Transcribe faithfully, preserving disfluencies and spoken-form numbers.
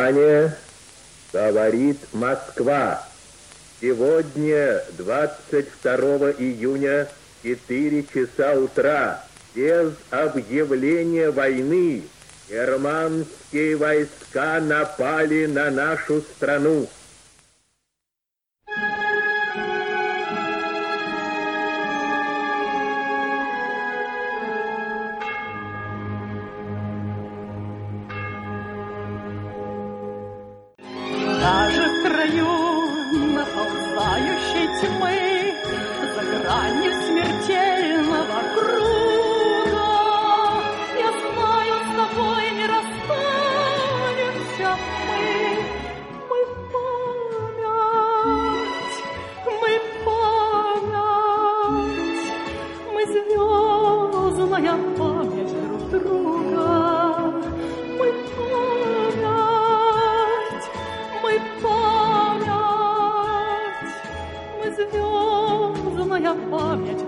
Внимание! Говорит Москва. Сегодня, двадцать второго июня, четыре часа утра, без объявления войны, германские войска напали на нашу страну. Даже в краю наползающей тьмы, за гранью смертельного круга, я знаю, с тобой не расстанемся мы. Мы память, мы память, мы звездная память друг друга. Мы память, мы память, мы звездная память